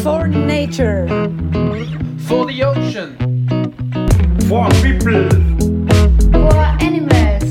For nature. For the ocean. For people. For animals.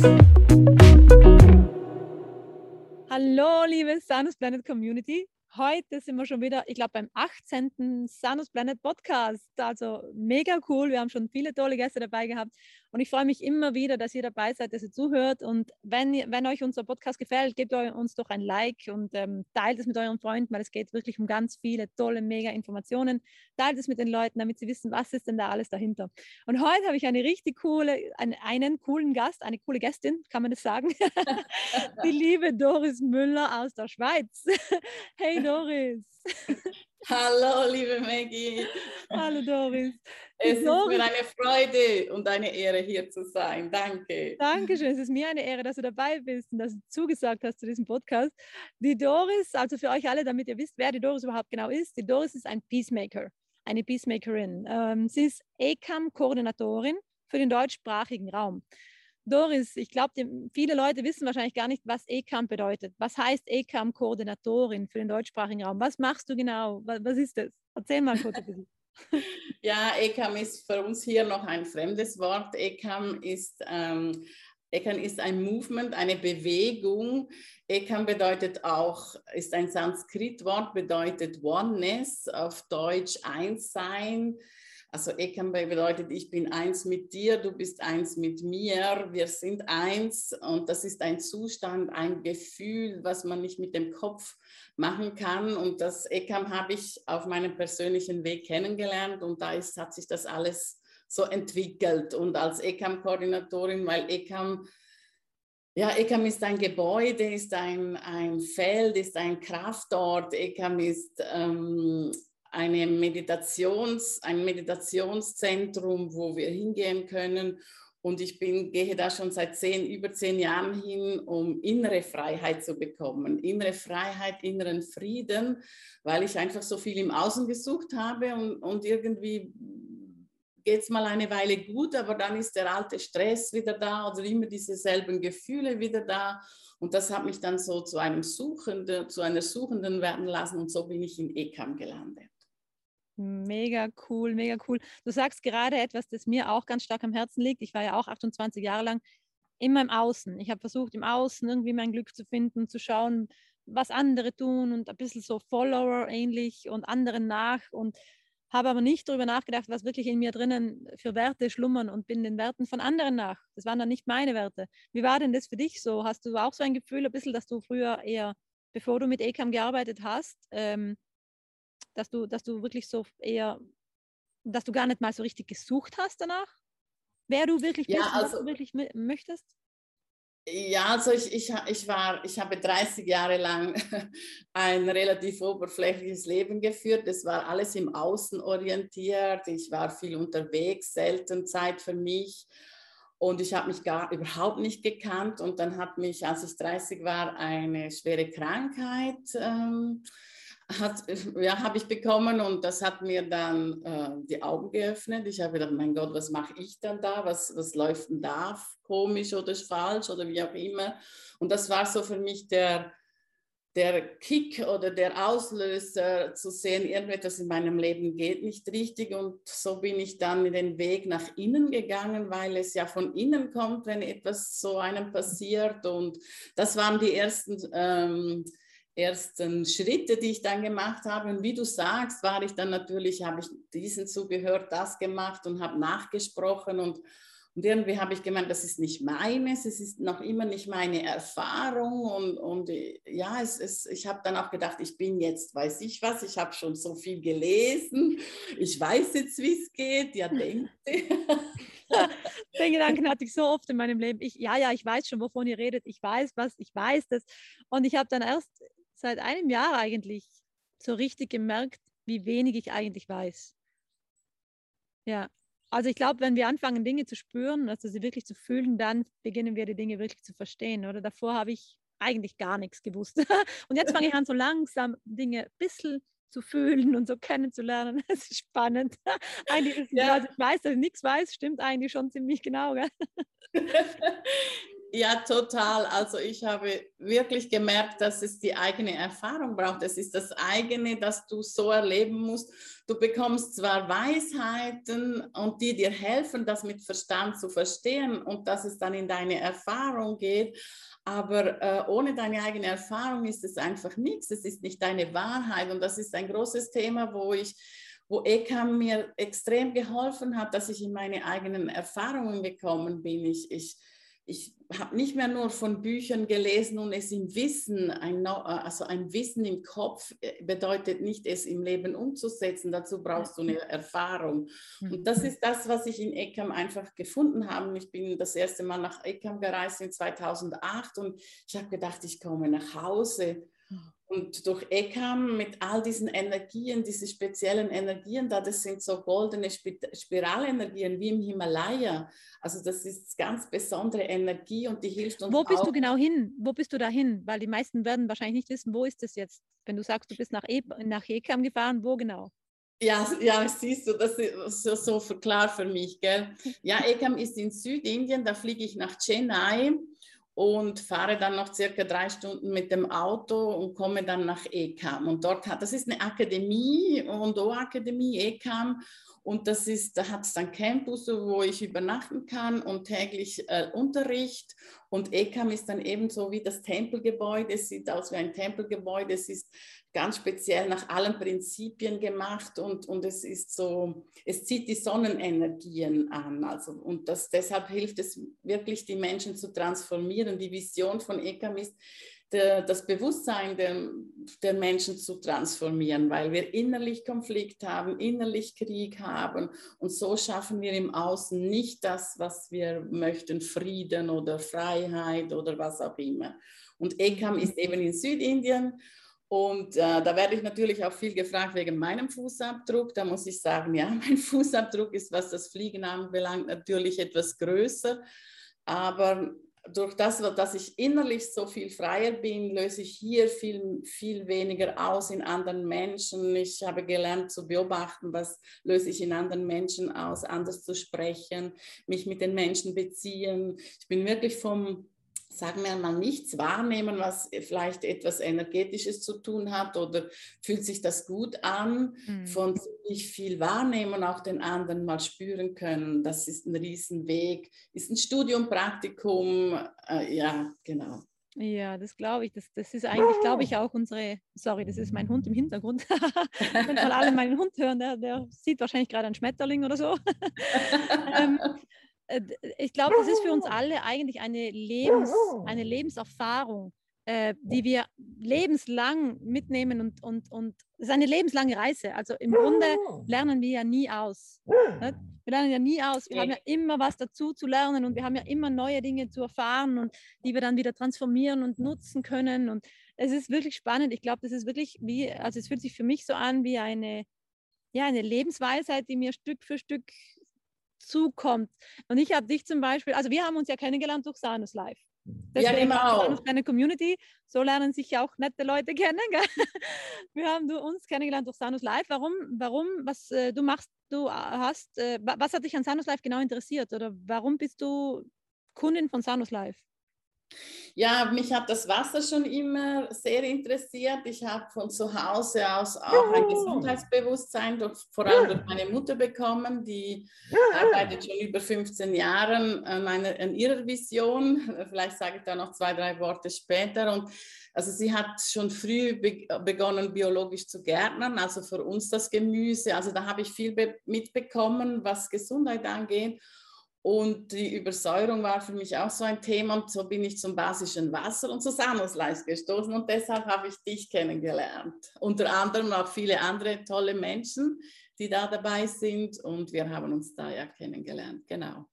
Hallo, liebe Sanus Planet Community. Heute sind wir schon wieder, ich glaube, beim 18. Sanus Planet Podcast. Also mega cool. Wir haben schon viele tolle Gäste dabei gehabt. Und ich freue mich immer wieder, dass ihr dabei seid, dass ihr zuhört. Und wenn euch unser Podcast gefällt, gebt uns doch ein Like und teilt es mit euren Freunden, weil es geht wirklich um ganz viele tolle, mega Informationen. Teilt es mit den Leuten, damit sie wissen, was ist denn da alles dahinter. Und heute habe ich eine richtig coole, einen coolen Gast, eine coole Gästin, kann man das sagen? Die liebe Doris Müller aus der Schweiz. Hey Doris. Hallo, liebe Maggie. Hallo Doris. Es ist mir eine Freude und eine Ehre, hier zu sein. Danke. Dankeschön. Es ist mir eine Ehre, dass du dabei bist und dass du zugesagt hast zu diesem Podcast. Die Doris, also für euch alle, damit ihr wisst, wer die Doris überhaupt genau ist. Die Doris ist ein Peacemaker, eine Peacemakerin. Sie ist ECAM-Koordinatorin für den deutschsprachigen Raum. Doris, ich glaube, viele Leute wissen wahrscheinlich gar nicht, was ECAM bedeutet. Was heißt ECAM-Koordinatorin für den deutschsprachigen Raum? Was machst du genau? Was ist das? Erzähl mal kurz bitte. Ja, ECAM ist für uns hier noch ein fremdes Wort. ECAM ist ein Movement, eine Bewegung. ECAM bedeutet auch, ist ein Sanskrit-Wort, bedeutet Oneness, auf Deutsch Einssein. Also ECAM bedeutet, ich bin eins mit dir, du bist eins mit mir, wir sind eins und das ist ein Zustand, ein Gefühl, was man nicht mit dem Kopf machen kann und das ECAM habe ich auf meinem persönlichen Weg kennengelernt und da hat sich das alles so entwickelt und als ECAM-Koordinatorin, weil ECAM ist ein Gebäude, ist ein Feld, ist ein Kraftort, ECAM ist ein Meditationszentrum, wo wir hingehen können. Und ich gehe da schon seit über 10 Jahren hin, um innere Freiheit zu bekommen. Innere Freiheit, inneren Frieden, weil ich einfach so viel im Außen gesucht habe und irgendwie geht es mal eine Weile gut, aber dann ist der alte Stress wieder da oder immer diese selben Gefühle wieder da. Und das hat mich dann so zu einer Suchenden werden lassen und so bin ich in ECAM gelandet. Mega cool, mega cool. Du sagst gerade etwas, das mir auch ganz stark am Herzen liegt. Ich war ja auch 28 Jahre lang immer im Außen. Ich habe versucht, im Außen irgendwie mein Glück zu finden, zu schauen, was andere tun und ein bisschen so Follower ähnlich und anderen nach und habe aber nicht darüber nachgedacht, was wirklich in mir drinnen für Werte schlummern und bin den Werten von anderen nach. Das waren dann nicht meine Werte. Wie war denn das für dich so? Hast du auch so ein Gefühl, ein bisschen, dass du früher eher, bevor du mit ECAM gearbeitet hast, dass du wirklich so eher, dass du gar nicht mal so richtig gesucht hast danach, wer du wirklich bist und was du wirklich möchtest? Ja, also ich habe 30 Jahre lang ein relativ oberflächliches Leben geführt. Es war alles im Außen orientiert. Ich war viel unterwegs, selten Zeit für mich. Und ich habe mich überhaupt nicht gekannt. Und dann hat mich, als ich 30 war, eine schwere Krankheit habe ich bekommen und das hat mir dann die Augen geöffnet. Ich habe gedacht, mein Gott, was mache ich dann da? Was läuft denn da? Komisch oder falsch oder wie auch immer. Und das war so für mich der Kick oder der Auslöser zu sehen, irgendetwas in meinem Leben geht nicht richtig und so bin ich dann den Weg nach innen gegangen, weil es ja von innen kommt, wenn etwas so einem passiert und das waren die ersten Schritte, die ich dann gemacht habe. Und wie du sagst, habe ich diesen zugehört, das gemacht und habe nachgesprochen und irgendwie habe ich gemeint, das ist nicht meines, es ist noch immer nicht meine Erfahrung und ja, ich habe dann auch gedacht, ich bin jetzt, weiß ich was, ich habe schon so viel gelesen, ich weiß jetzt, wie es geht, ja, denkt Den Gedanken hatte ich so oft in meinem Leben. Ich weiß schon, wovon ihr redet, ich weiß das und ich habe dann erst seit einem Jahr eigentlich so richtig gemerkt, wie wenig ich eigentlich weiß. Ja, also ich glaube, wenn wir anfangen, Dinge zu spüren, also sie wirklich zu fühlen, dann beginnen wir die Dinge wirklich zu verstehen. Oder davor habe ich eigentlich gar nichts gewusst. Und jetzt fange ich an, so langsam Dinge ein bisschen zu fühlen und so kennenzulernen. Das ist spannend. Eigentlich ist es, also ich weiß, dass ich nichts weiß, stimmt eigentlich schon ziemlich genau. Gell? Ja, total. Also ich habe wirklich gemerkt, dass es die eigene Erfahrung braucht. Es ist das eigene, das du so erleben musst. Du bekommst zwar Weisheiten und die dir helfen, das mit Verstand zu verstehen und dass es dann in deine Erfahrung geht, aber ohne deine eigene Erfahrung ist es einfach nichts. Es ist nicht deine Wahrheit und das ist ein großes Thema, wo Ekam mir extrem geholfen hat, dass ich in meine eigenen Erfahrungen gekommen bin. Ich habe nicht mehr nur von Büchern gelesen und es im Wissen, also ein Wissen im Kopf bedeutet nicht, es im Leben umzusetzen. Dazu brauchst du eine Erfahrung. Und das ist das, was ich in Ekam einfach gefunden habe. Ich bin das erste Mal nach Ekam gereist in 2008 und ich habe gedacht, ich komme nach Hause. Und durch Ekam mit all diesen Energien, diese speziellen Energien, das sind so goldene Spiralenergien wie im Himalaya. Also das ist ganz besondere Energie und die hilft uns Wo bist auch. du genau hin? Wo bist du da hin? Weil die meisten werden wahrscheinlich nicht wissen, wo ist das jetzt? Wenn du sagst, du bist nach Ekam gefahren, wo genau? Ja, siehst du, das ist so klar für mich, gell? Ja, Ekam ist in Südindien, da fliege ich nach Chennai und fahre dann noch circa 3 Stunden mit dem Auto und komme dann nach Ekam. Und das ist eine Akademie, Hondo-Akademie, Ekam. Und da hat es dann Campus, wo ich übernachten kann und täglich Unterricht. Und Ekam ist dann ebenso wie das Tempelgebäude. Es sieht aus wie ein Tempelgebäude. Es ist ganz speziell nach allen Prinzipien gemacht und es ist so, es zieht die Sonnenenergien an. Also, und deshalb hilft es wirklich, die Menschen zu transformieren. Die Vision von Ekam ist, das Bewusstsein der Menschen zu transformieren, weil wir innerlich Konflikt haben, innerlich Krieg haben und so schaffen wir im Außen nicht das, was wir möchten, Frieden oder Freiheit oder was auch immer. Und Ekam ist eben in Südindien. Und da werde ich natürlich auch viel gefragt wegen meinem Fußabdruck. Da muss ich sagen, ja, mein Fußabdruck ist, was das Fliegen anbelangt, natürlich etwas größer. Aber durch das, dass ich innerlich so viel freier bin, löse ich hier viel, viel weniger aus in anderen Menschen. Ich habe gelernt zu beobachten, was löse ich in anderen Menschen aus, anders zu sprechen, mich mit den Menschen beziehen. Ich bin wirklich sagen wir mal, nichts wahrnehmen, was vielleicht etwas Energetisches zu tun hat oder fühlt sich das gut an, von ziemlich viel wahrnehmen, auch den anderen mal spüren können. Das ist ein Riesenweg, ist ein Studium, Praktikum, ja, genau. Ja, das glaube ich. Das ist eigentlich, glaube ich, auch sorry, das ist mein Hund im Hintergrund. Wenn mal alle meinen Hund hören, der sieht wahrscheinlich gerade einen Schmetterling oder so. Ich glaube, das ist für uns alle eigentlich eine Lebenserfahrung, die wir lebenslang mitnehmen und es ist eine lebenslange Reise. Also im Grunde lernen wir ja nie aus. Wir lernen ja nie aus. Wir haben ja immer was dazu zu lernen und wir haben ja immer neue Dinge zu erfahren und die wir dann wieder transformieren und nutzen können. Und es ist wirklich spannend. Ich glaube, das ist wirklich also es fühlt sich für mich so an wie eine Lebensweisheit, die mir Stück für Stück zukommt. Und ich habe dich zum Beispiel, also wir haben uns ja kennengelernt durch Sanus Live. Deswegen ja, genau. Sanus kleine Community, so lernen sich ja auch nette Leute kennen. Gell? Wir haben uns kennengelernt durch Sanus Live. Warum, was du machst, was hat dich an Sanus Live genau interessiert oder warum bist du Kundin von Sanus Live? Ja, mich hat das Wasser schon immer sehr interessiert. Ich habe von zu Hause aus auch ein Gesundheitsbewusstsein, vor allem durch meine Mutter bekommen, die arbeitet schon über 15 Jahre an ihrer Vision. Vielleicht sage ich da noch 2, 3 Worte später. Und also sie hat schon früh begonnen, biologisch zu gärtnern, also für uns das Gemüse. Also da habe ich viel mitbekommen, was Gesundheit angeht. Und die Übersäuerung war für mich auch so ein Thema und so bin ich zum basischen Wasser und zu Sanus Live gestoßen und deshalb habe ich dich kennengelernt. Unter anderem auch viele andere tolle Menschen, die da dabei sind und wir haben uns da ja kennengelernt, genau.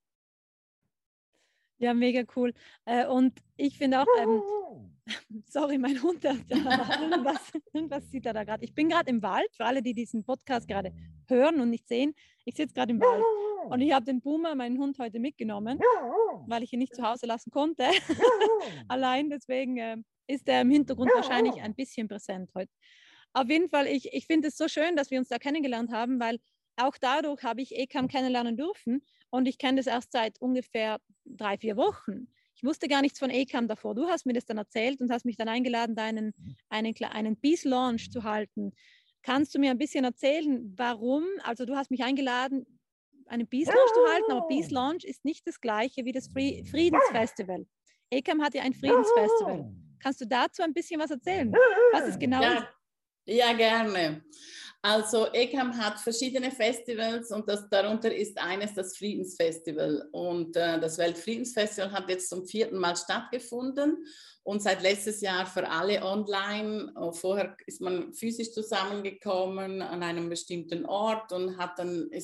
Ja, mega cool. Und ich finde auch, sorry, mein Hund, irgendwas sieht er da gerade. Ich bin gerade im Wald, für alle, die diesen Podcast gerade hören und nicht sehen. Ich sitze gerade im Wald und ich habe den Boomer, meinen Hund, heute mitgenommen, weil ich ihn nicht zu Hause lassen konnte. Allein, deswegen ist er im Hintergrund wahrscheinlich ein bisschen präsent heute. Auf jeden Fall, ich finde es so schön, dass wir uns da kennengelernt haben, weil auch dadurch habe ich Ekam kennenlernen dürfen und ich kenne das erst seit ungefähr 3, 4 Wochen. Ich wusste gar nichts von ECAM davor. Du hast mir das dann erzählt und hast mich dann eingeladen, einen Peace Launch zu halten. Kannst du mir ein bisschen erzählen, warum? Also du hast mich eingeladen, einen Peace Launch zu halten, aber Peace Launch ist nicht das gleiche wie das Friedensfestival. ECAM hat ja ein Friedensfestival. Kannst du dazu ein bisschen was erzählen? Was es genau ist? Ja, gerne. Also ECAM hat verschiedene Festivals und darunter ist eines das Friedensfestival. Und das Weltfriedensfestival hat jetzt zum 4. Mal stattgefunden und seit letztes Jahr für alle online. Vorher ist man physisch zusammengekommen an einem bestimmten Ort und hat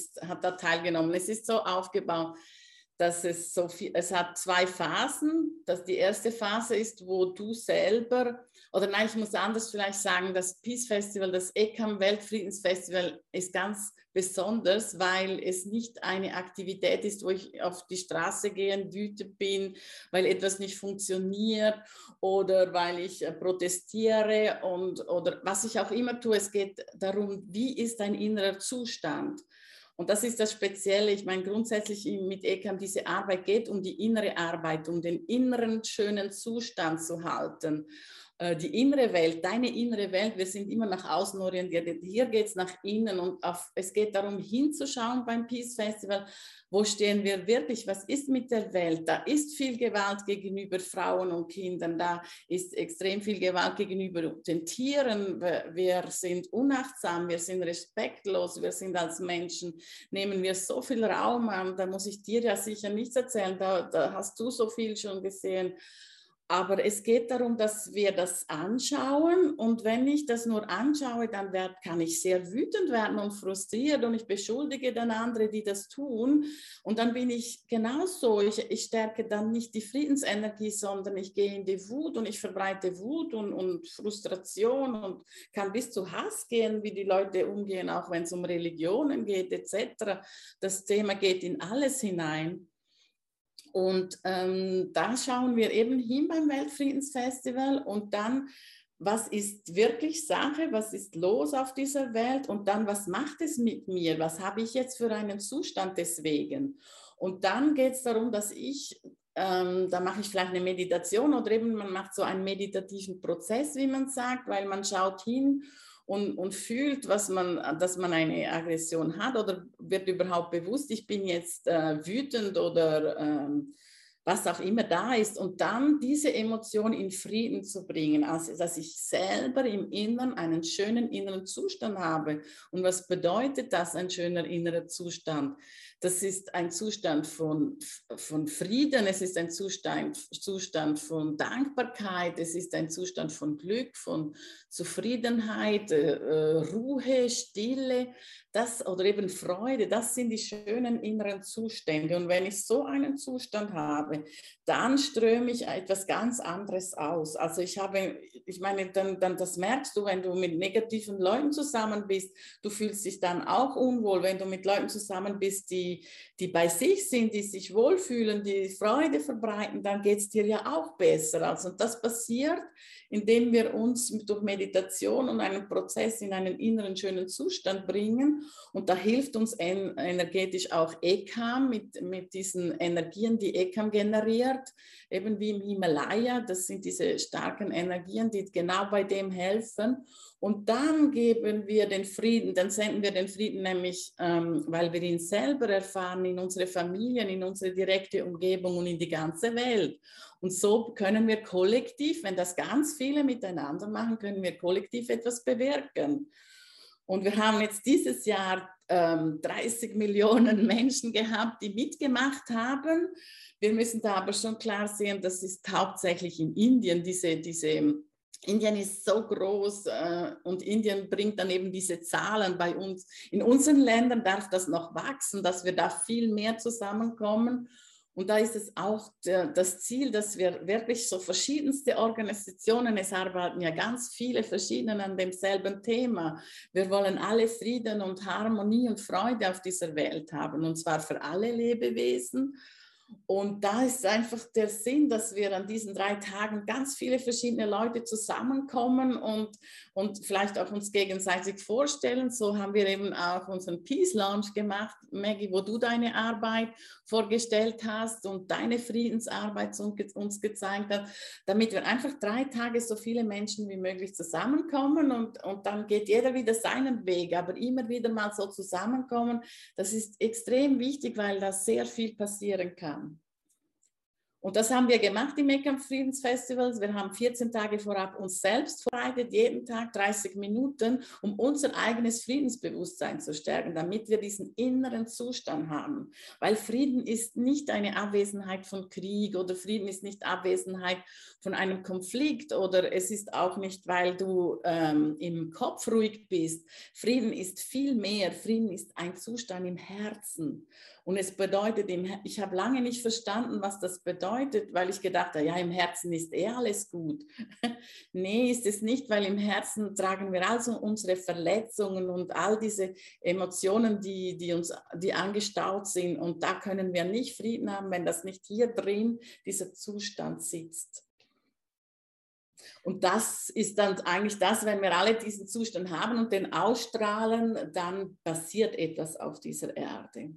da teilgenommen. Es ist so aufgebaut, dass es hat 2 Phasen. Die erste Phase ist, wo du selber, oder nein, ich muss anders vielleicht sagen, das Peace Festival, das ECAM Weltfriedensfestival ist ganz besonders, weil es nicht eine Aktivität ist, wo ich auf die Straße gehe, wütend bin, weil etwas nicht funktioniert oder weil ich protestiere oder was ich auch immer tue. Es geht darum, wie ist dein innerer Zustand? Und das ist das Spezielle. Ich meine, grundsätzlich mit ECAM, diese Arbeit geht um die innere Arbeit, um den inneren schönen Zustand zu halten. Die innere Welt, deine innere Welt, wir sind immer nach außen orientiert. Hier geht es nach innen und es geht darum, hinzuschauen beim Peace Festival. Wo stehen wir wirklich? Was ist mit der Welt? Da ist viel Gewalt gegenüber Frauen und Kindern. Da ist extrem viel Gewalt gegenüber den Tieren. Wir sind unachtsam, wir sind respektlos, wir sind als Menschen, nehmen wir so viel Raum an. Da muss ich dir ja sicher nichts erzählen. Da hast du so viel schon gesehen. Aber es geht darum, dass wir das anschauen und wenn ich das nur anschaue, dann kann ich sehr wütend werden und frustriert und ich beschuldige dann andere, die das tun und dann bin ich genauso, ich stärke dann nicht die Friedensenergie, sondern ich gehe in die Wut und ich verbreite Wut und Frustration und kann bis zu Hass gehen, wie die Leute umgehen, auch wenn es um Religionen geht etc. Das Thema geht in alles hinein. Und da schauen wir eben hin beim Weltfriedensfestival und dann, was ist wirklich Sache, was ist los auf dieser Welt und dann, was macht es mit mir, was habe ich jetzt für einen Zustand deswegen. Und dann geht es darum, dass da mache ich vielleicht eine Meditation oder eben man macht so einen meditativen Prozess, wie man sagt, weil man schaut hin und fühlt, dass man eine Aggression hat oder wird überhaupt bewusst, ich bin jetzt wütend oder was auch immer da ist und dann diese Emotion in Frieden zu bringen, also dass ich selber im Inneren einen schönen inneren Zustand habe. Und was bedeutet das, ein schöner innerer Zustand? Das ist ein Zustand von Frieden, es ist ein Zustand von Dankbarkeit, es ist ein Zustand von Glück, von Zufriedenheit, Ruhe, Stille, oder eben Freude, das sind die schönen inneren Zustände. Und wenn ich so einen Zustand habe, dann ströme ich etwas ganz anderes aus. Also ich meine, dann das merkst du, wenn du mit negativen Leuten zusammen bist, du fühlst dich dann auch unwohl, wenn du mit Leuten zusammen bist, die bei sich sind, die sich wohlfühlen, die Freude verbreiten, dann geht es dir ja auch besser. Also das passiert, indem wir uns durch Meditation und einen Prozess in einen inneren schönen Zustand bringen. Und da hilft uns energetisch auch ECAM mit diesen Energien, die ECAM generiert, eben wie im Himalaya. Das sind diese starken Energien, die genau bei dem helfen. Und dann geben wir den Frieden, dann senden wir den Frieden nämlich, weil wir ihn selber erfahren, in unsere Familien, in unsere direkte Umgebung und in die ganze Welt. Und so können wir kollektiv, wenn das ganz viele miteinander machen, können wir kollektiv etwas bewirken. Und wir haben jetzt dieses Jahr 30 Millionen Menschen gehabt, die mitgemacht haben. Wir müssen da aber schon klar sehen, das ist hauptsächlich in Indien, Indien ist so groß und Indien bringt dann eben diese Zahlen bei uns. In unseren Ländern darf das noch wachsen, dass wir da viel mehr zusammenkommen. Und da ist es auch das Ziel, dass wir wirklich so verschiedenste Organisationen, es arbeiten ja ganz viele verschiedene an demselben Thema. Wir wollen alle Frieden und Harmonie und Freude auf dieser Welt haben, und zwar für alle Lebewesen. Und da ist einfach der Sinn, dass wir an diesen 3 Tagen ganz viele verschiedene Leute zusammenkommen und vielleicht auch uns gegenseitig vorstellen. So haben wir eben auch unseren Peace Lounge gemacht, Maggie, wo du deine Arbeit vorgestellt hast und deine Friedensarbeit uns gezeigt hast, damit wir einfach 3 Tage so viele Menschen wie möglich zusammenkommen und dann geht jeder wieder seinen Weg, aber immer wieder mal so zusammenkommen. Das ist extrem wichtig, weil da sehr viel passieren kann. Und das haben wir gemacht im Eckkamp Friedensfestivals. Wir haben 14 Tage vorab uns selbst vorbereitet, jeden Tag 30 Minuten, um unser eigenes Friedensbewusstsein zu stärken, damit wir diesen inneren Zustand haben. Weil Frieden ist nicht eine Abwesenheit von Krieg oder Frieden ist nicht Abwesenheit von einem Konflikt oder es ist auch nicht, weil du im Kopf ruhig bist. Frieden ist viel mehr. Frieden ist ein Zustand im Herzen. Und es bedeutet, ich habe lange nicht verstanden, was das bedeutet, weil ich gedacht habe, ja, im Herzen ist alles gut. Nee, ist es nicht, weil im Herzen tragen wir also unsere Verletzungen und all diese Emotionen, die angestaut sind. Und da können wir nicht Frieden haben, wenn das nicht hier drin, dieser Zustand sitzt. Und das ist dann eigentlich das, wenn wir alle diesen Zustand haben und den ausstrahlen, dann passiert etwas auf dieser Erde.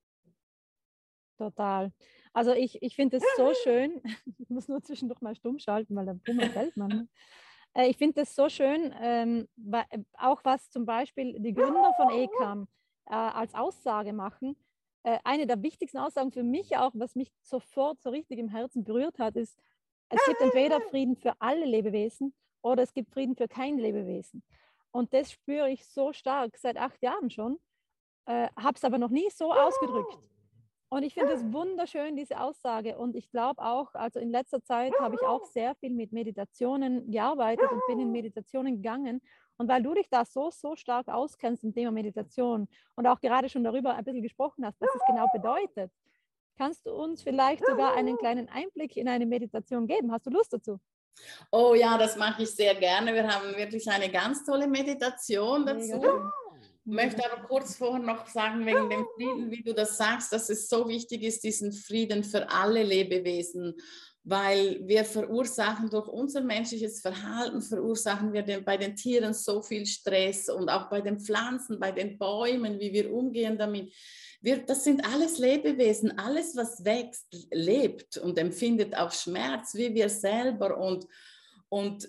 Total. Also ich finde es so schön, ich muss nur zwischendurch mal stumm schalten, weil der Boomer fällt man. Ich finde es so schön, auch was zum Beispiel die Gründer von ECAM als Aussage machen. Eine der wichtigsten Aussagen für mich auch, was mich sofort so richtig im Herzen berührt hat, ist, es gibt entweder Frieden für alle Lebewesen oder es gibt Frieden für kein Lebewesen. Und das spüre ich so stark seit 8 Jahren schon, habe es aber noch nie so ausgedrückt. Und ich finde es wunderschön, diese Aussage. Und ich glaube auch, also in letzter Zeit habe ich auch sehr viel mit Meditationen gearbeitet und bin in Meditationen gegangen. Und weil du dich da so stark auskennst im Thema Meditation und auch gerade schon darüber ein bisschen gesprochen hast, was es genau bedeutet, kannst du uns vielleicht sogar einen kleinen Einblick in eine Meditation geben? Hast du Lust dazu? Oh ja, das mache ich sehr gerne. Wir haben wirklich eine ganz tolle Meditation dazu. Ich möchte aber kurz vorher noch sagen, wegen dem Frieden, wie du das sagst, dass es so wichtig ist, diesen Frieden für alle Lebewesen, weil wir verursachen durch unser menschliches Verhalten, verursachen wir bei den Tieren so viel Stress und auch bei den Pflanzen, bei den Bäumen, wie wir umgehen damit. Das sind alles Lebewesen, alles, was wächst, lebt und empfindet auch Schmerz, wie wir selber und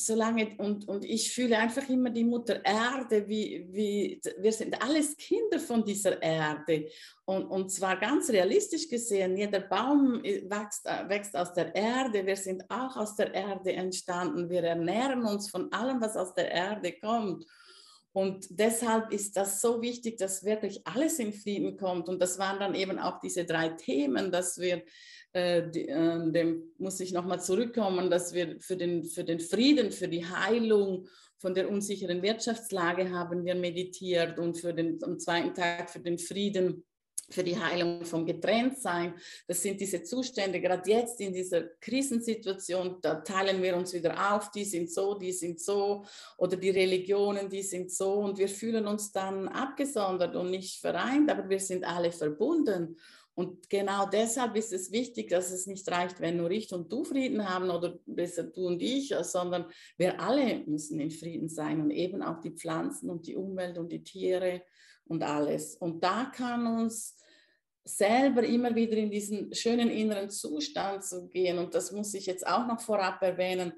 ich fühle einfach immer die Mutter Erde, wir sind alles Kinder von dieser Erde und zwar ganz realistisch gesehen, jeder Baum wächst aus der Erde, wir sind auch aus der Erde entstanden, wir ernähren uns von allem, was aus der Erde kommt. Und deshalb ist das so wichtig, dass wirklich alles in Frieden kommt. Und das waren dann eben auch diese 3 Themen, dass wir, dem muss ich nochmal zurückkommen, dass wir für den Frieden, für die Heilung von der unsicheren Wirtschaftslage haben wir meditiert und am 2. Tag für den Frieden, für die Heilung vom Getrenntsein. Das sind diese Zustände, gerade jetzt in dieser Krisensituation, da teilen wir uns wieder auf, die sind so, oder die Religionen, die sind so und wir fühlen uns dann abgesondert und nicht vereint, aber wir sind alle verbunden. Und genau deshalb ist es wichtig, dass es nicht reicht, wenn nur ich und du Frieden haben oder besser du und ich, sondern wir alle müssen in Frieden sein und eben auch die Pflanzen und die Umwelt und die Tiere und alles. Und da kann uns selber immer wieder in diesen schönen inneren Zustand zu gehen. Und das muss ich jetzt auch noch vorab erwähnen.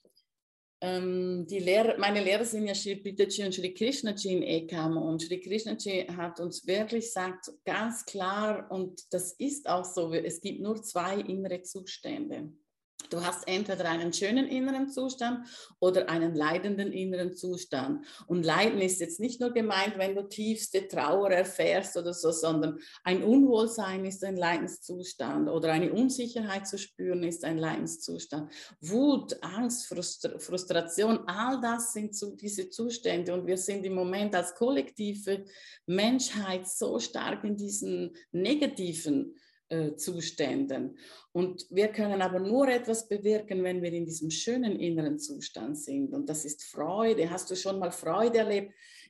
Meine Lehrer sind ja Sri Pitaji und Sri Krishnaji in ECAM. Und Sri Krishnaji hat uns wirklich gesagt, ganz klar, und das ist auch so, es gibt nur 2 innere Zustände. Du hast entweder einen schönen inneren Zustand oder einen leidenden inneren Zustand. Und Leiden ist jetzt nicht nur gemeint, wenn du tiefste Trauer erfährst oder so, sondern ein Unwohlsein ist ein Leidenszustand oder eine Unsicherheit zu spüren ist ein Leidenszustand. Wut, Angst, Frustration, all das sind diese Zustände. Und wir sind im Moment als kollektive Menschheit so stark in diesen negativen Zuständen. Und wir können aber nur etwas bewirken, wenn wir in diesem schönen inneren Zustand sind. Und das ist Freude. Hast du schon mal Freude erlebt?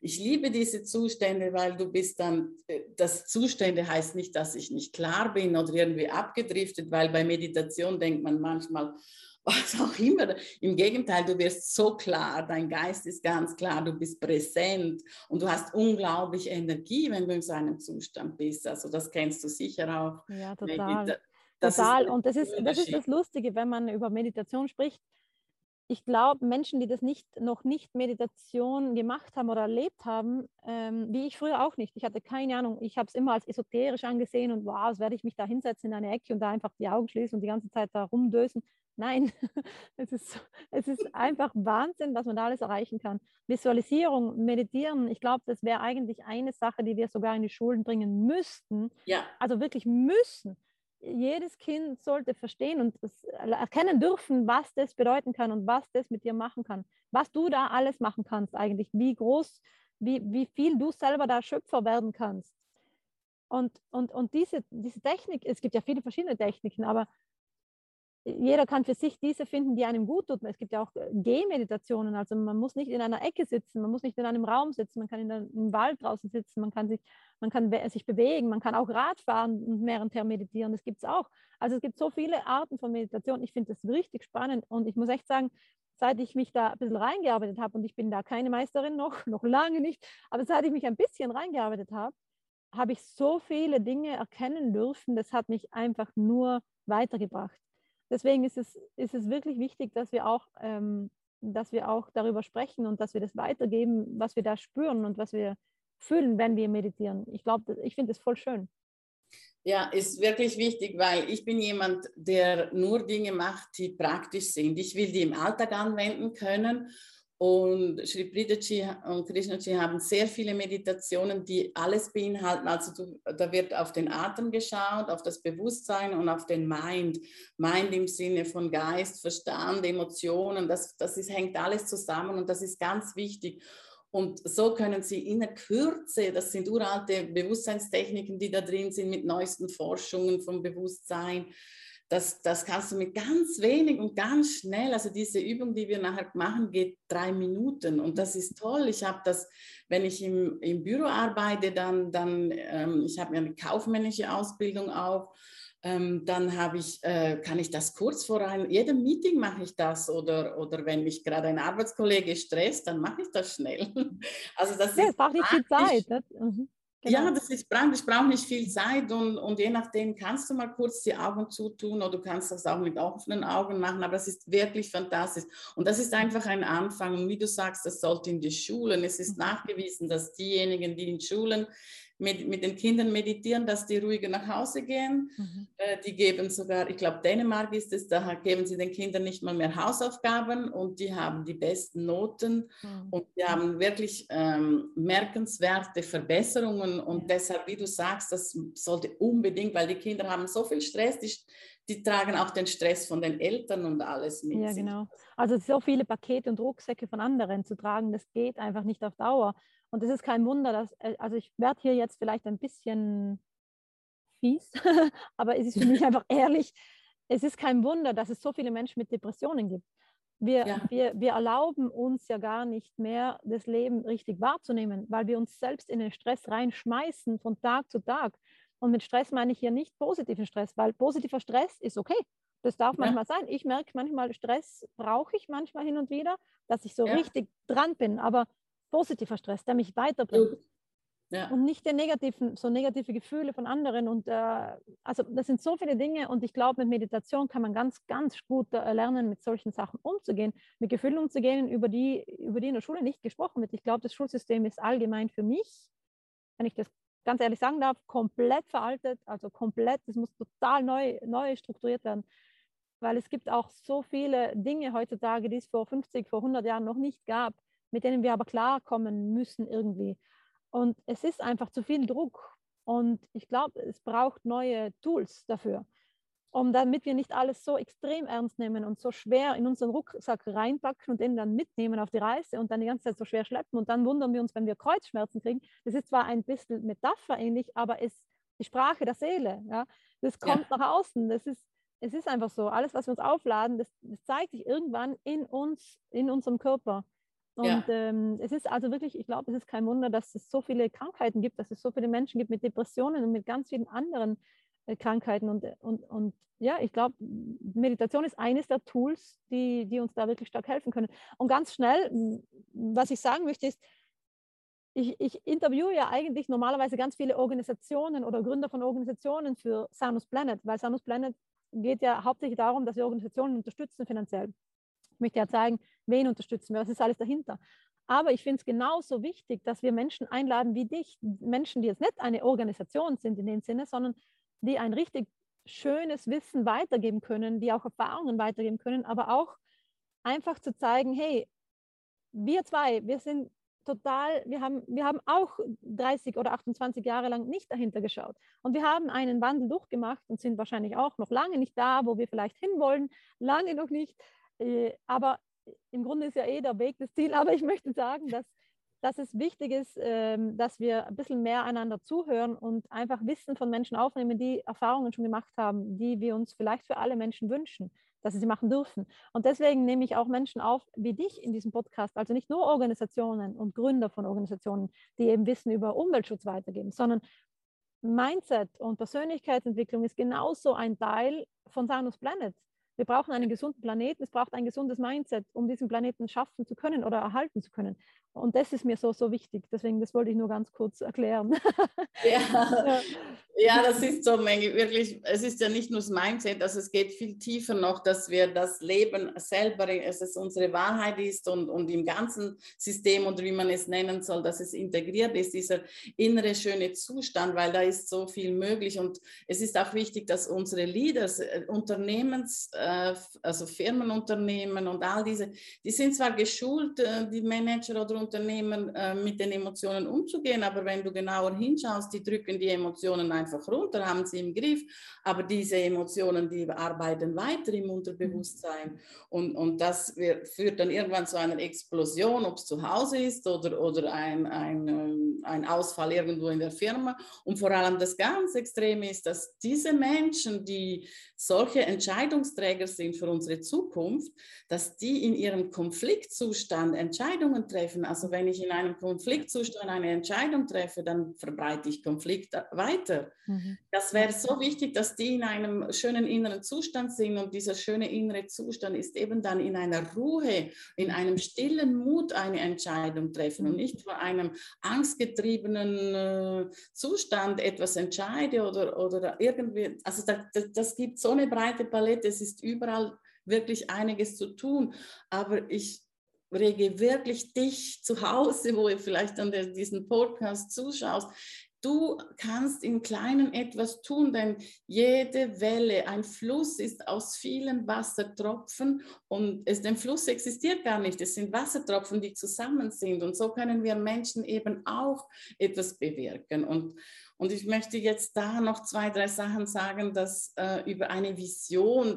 Ich liebe diese Zustände, weil du bist dann, das Zustände heißt nicht, dass ich nicht klar bin oder irgendwie abgedriftet, weil bei Meditation denkt man manchmal, was auch immer. Im Gegenteil, du wirst so klar, dein Geist ist ganz klar, du bist präsent und du hast unglaublich Energie, wenn du in so einem Zustand bist. Also das kennst du sicher auch. Ja, total. Das Total. ist Und das ist das Lustige, wenn man über Meditation spricht. Ich glaube, Menschen, die das noch nicht Meditation gemacht haben oder erlebt haben, wie ich früher auch nicht. Ich hatte keine Ahnung. Ich habe es immer als esoterisch angesehen und wow, werde ich mich da hinsetzen in eine Ecke und da einfach die Augen schließen und die ganze Zeit da rumdösen. Nein, es ist einfach Wahnsinn, was man da alles erreichen kann. Visualisierung, Meditieren, ich glaube, das wäre eigentlich eine Sache, die wir sogar in die Schulen bringen müssten. Ja. Also wirklich müssen. Jedes Kind sollte verstehen und erkennen dürfen, was das bedeuten kann und was das mit dir machen kann. Was du da alles machen kannst eigentlich, wie groß, wie viel du selber da Schöpfer werden kannst. Und diese Technik, es gibt ja viele verschiedene Techniken, aber jeder kann für sich diese finden, die einem gut tut. Es gibt ja auch Gehmeditationen, also man muss nicht in einer Ecke sitzen, man muss nicht in einem Raum sitzen, man kann im Wald draußen sitzen, man kann sich bewegen, man kann auch Rad fahren und währendher meditieren, das gibt es auch. Also es gibt so viele Arten von Meditation, ich finde das richtig spannend und ich muss echt sagen, seit ich mich da ein bisschen reingearbeitet habe und ich bin da keine Meisterin noch lange nicht, aber seit ich mich ein bisschen reingearbeitet habe, habe ich so viele Dinge erkennen dürfen, das hat mich einfach nur weitergebracht. Deswegen ist es wirklich wichtig, dass wir auch darüber sprechen und dass wir das weitergeben, was wir da spüren und was wir fühlen, wenn wir meditieren. Ich finde es voll schön. Ja, ist wirklich wichtig, weil ich bin jemand, der nur Dinge macht, die praktisch sind. Ich will die im Alltag anwenden können. Und Sri Pridaji und Krishnaji haben sehr viele Meditationen, die alles beinhalten. Also da wird auf den Atem geschaut, auf das Bewusstsein und auf den Mind. Mind im Sinne von Geist, Verstand, Emotionen. Hängt alles zusammen und das ist ganz wichtig. Und so können Sie in der Kürze, das sind uralte Bewusstseinstechniken, die da drin sind mit neuesten Forschungen vom Bewusstsein, das kannst du mit ganz wenig und ganz schnell, also diese Übung, die wir nachher machen, geht 3 Minuten und das ist toll. Ich habe das, wenn ich im Büro arbeite, ich habe mir eine kaufmännische Ausbildung auch, dann kann ich das kurz vor jedem Meeting mache ich das oder wenn mich gerade ein Arbeitskollege stresst, dann mache ich das schnell. Also das braucht nicht viel Zeit. Mhm. Genau. Ja, das braucht nicht viel Zeit und je nachdem kannst du mal kurz die Augen zutun oder du kannst das auch mit offenen Augen machen, aber das ist wirklich fantastisch. Und das ist einfach ein Anfang. Und wie du sagst, das sollte in die Schulen. Es ist nachgewiesen, dass diejenigen, die in Schulen mit den Kindern meditieren, dass die ruhiger nach Hause gehen. Mhm. Die geben sogar, ich glaube Dänemark ist es, da geben sie den Kindern nicht mal mehr Hausaufgaben und die haben die besten Noten und die haben wirklich merkenswerte Verbesserungen und deshalb, wie du sagst, das sollte unbedingt, weil die Kinder haben so viel Stress, die tragen auch den Stress von den Eltern und alles mit sich. Genau. Also so viele Pakete und Rucksäcke von anderen zu tragen, das geht einfach nicht auf Dauer. Und es ist kein Wunder, also ich werde hier jetzt vielleicht ein bisschen fies, aber es ist für mich einfach ehrlich, es ist kein Wunder, dass es so viele Menschen mit Depressionen gibt. Wir erlauben uns ja gar nicht mehr, das Leben richtig wahrzunehmen, weil wir uns selbst in den Stress reinschmeißen von Tag zu Tag. Und mit Stress meine ich hier nicht positiven Stress, weil positiver Stress ist okay. Das darf manchmal sein. Ich merke manchmal, Stress brauche ich manchmal hin und wieder, dass ich so richtig dran bin, aber positiver Stress, der mich weiterbringt. Ja. Und nicht so negative Gefühle von anderen. Und also das sind so viele Dinge und ich glaube, mit Meditation kann man ganz, ganz gut lernen, mit solchen Sachen umzugehen, mit Gefühlen umzugehen, über die in der Schule nicht gesprochen wird. Ich glaube, das Schulsystem ist allgemein für mich, wenn ich das ganz ehrlich sagen darf, komplett veraltet, also komplett, es muss total neu strukturiert werden, weil es gibt auch so viele Dinge heutzutage, die es vor 50, vor 100 Jahren noch nicht gab, mit denen wir aber klarkommen müssen irgendwie. Und es ist einfach zu viel Druck. Und ich glaube, es braucht neue Tools dafür, damit wir nicht alles so extrem ernst nehmen und so schwer in unseren Rucksack reinpacken und den dann mitnehmen auf die Reise und dann die ganze Zeit so schwer schleppen. Und dann wundern wir uns, wenn wir Kreuzschmerzen kriegen. Das ist zwar ein bisschen metapherähnlich, aber es ist die Sprache der Seele. Ja? Das kommt nach außen. Es ist einfach so. Alles, was wir uns aufladen, das zeigt sich irgendwann in uns, in unserem Körper. Und es ist also wirklich, ich glaube, es ist kein Wunder, dass es so viele Krankheiten gibt, dass es so viele Menschen gibt mit Depressionen und mit ganz vielen anderen Krankheiten. Und ja, ich glaube, Meditation ist eines der Tools, die uns da wirklich stark helfen können. Und ganz schnell, was ich sagen möchte, ist, ich interviewe ja eigentlich normalerweise ganz viele Organisationen oder Gründer von Organisationen für Sanus Planet, weil Sanus Planet geht ja hauptsächlich darum, dass wir Organisationen unterstützen finanziell. Ich möchte ja zeigen, wen unterstützen wir, was ist alles dahinter. Aber ich finde es genauso wichtig, dass wir Menschen einladen wie dich, Menschen, die jetzt nicht eine Organisation sind in dem Sinne, sondern die ein richtig schönes Wissen weitergeben können, die auch Erfahrungen weitergeben können, aber auch einfach zu zeigen, hey, wir zwei, wir sind total, wir haben auch 30 oder 28 Jahre lang nicht dahinter geschaut. Und wir haben einen Wandel durchgemacht und sind wahrscheinlich auch noch lange nicht da, wo wir vielleicht hinwollen, lange noch nicht. Aber im Grunde ist ja der Weg das Ziel. Aber ich möchte sagen, dass es wichtig ist, dass wir ein bisschen mehr einander zuhören und einfach Wissen von Menschen aufnehmen, die Erfahrungen schon gemacht haben, die wir uns vielleicht für alle Menschen wünschen, dass sie machen dürfen. Und deswegen nehme ich auch Menschen auf wie dich in diesem Podcast, also nicht nur Organisationen und Gründer von Organisationen, die eben Wissen über Umweltschutz weitergeben, sondern Mindset und Persönlichkeitsentwicklung ist genauso ein Teil von Sanus Planet. Wir brauchen einen gesunden Planeten, es braucht ein gesundes Mindset, um diesen Planeten schaffen zu können oder erhalten zu können. Und das ist mir so wichtig. Deswegen, das wollte ich nur ganz kurz erklären. Ja, das ist so, Maggie, wirklich, es ist ja nicht nur das Mindset, also es geht viel tiefer noch, dass wir das Leben selber, dass es unsere Wahrheit ist und im ganzen System oder wie man es nennen soll, dass es integriert ist, dieser innere schöne Zustand, weil da ist so viel möglich und es ist auch wichtig, dass unsere Leaders, also Firmenunternehmen und all diese, die sind zwar geschult, die Manager oder Unternehmer mit den Emotionen umzugehen, aber wenn du genauer hinschaust, die drücken die Emotionen einfach runter, haben sie im Griff, aber diese Emotionen, die arbeiten weiter im Unterbewusstsein und das führt dann irgendwann zu einer Explosion, ob es zu Hause ist oder ein Ausfall irgendwo in der Firma und vor allem das ganz Extreme ist, dass diese Menschen, die solche Entscheidungsträger sind für unsere Zukunft, dass die in ihrem Konfliktzustand Entscheidungen treffen. Also wenn ich in einem Konfliktzustand eine Entscheidung treffe, dann verbreite ich Konflikt weiter. Das wäre so wichtig, dass die in einem schönen inneren Zustand sind und dieser schöne innere Zustand ist eben dann in einer Ruhe, in einem stillen Mut eine Entscheidung treffen und nicht vor einem angstgetriebenen Zustand etwas entscheide oder irgendwie, also das gibt so eine breite Palette, es ist überall wirklich einiges zu tun, aber ich rege wirklich dich zu Hause, wo ihr vielleicht an diesen Podcast zuschaust, du kannst im Kleinen etwas tun, denn jede Welle, ein Fluss ist aus vielen Wassertropfen und der Fluss existiert gar nicht. Es sind Wassertropfen, die zusammen sind und so können wir Menschen eben auch etwas bewirken. Und ich möchte jetzt da noch 2, 3 Sachen sagen, dass über eine Vision,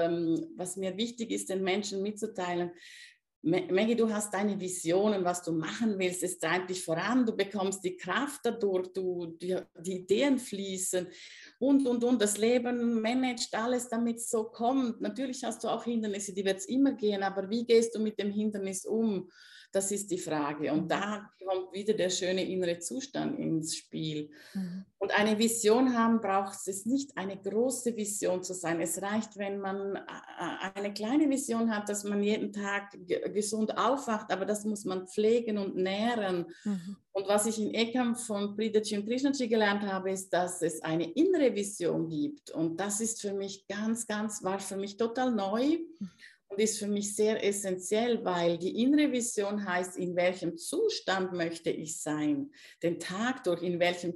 was mir wichtig ist, den Menschen mitzuteilen. Maggie, du hast deine Visionen, was du machen willst, es treibt dich voran, du bekommst die Kraft dadurch, die Ideen fließen und. Das Leben managt alles, damit es so kommt. Natürlich hast du auch Hindernisse, die wird es immer gehen, aber wie gehst du mit dem Hindernis um? Das ist die Frage. Und da kommt wieder der schöne innere Zustand ins Spiel. Und eine Vision haben, braucht es nicht eine große Vision zu sein. Es reicht, wenn man eine kleine Vision hat, dass man jeden Tag gesund aufwacht, aber das muss man pflegen und nähren. Und was ich in Ekam von Pridachi und Krishnaji gelernt habe, ist, dass es eine innere Vision gibt. Und das ist für mich war für mich total neu. Und ist für mich sehr essentiell, weil die innere Vision heißt, in welchem Zustand möchte ich sein, den Tag durch, in welchem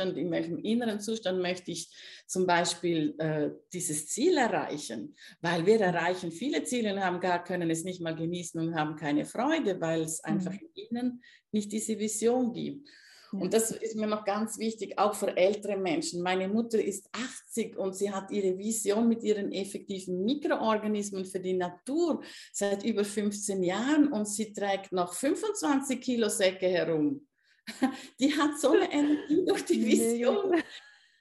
inneren Zustand möchte ich zum Beispiel dieses Ziel erreichen, weil wir erreichen viele Ziele und können es nicht mal genießen und haben keine Freude, weil es einfach in ihnen nicht diese Vision gibt. Und das ist mir noch ganz wichtig, auch für ältere Menschen. Meine Mutter ist 80 und sie hat ihre Vision mit ihren effektiven Mikroorganismen für die Natur seit über 15 Jahren und sie trägt noch 25 Kilo Säcke herum. Die hat so eine Energie durch die Vision.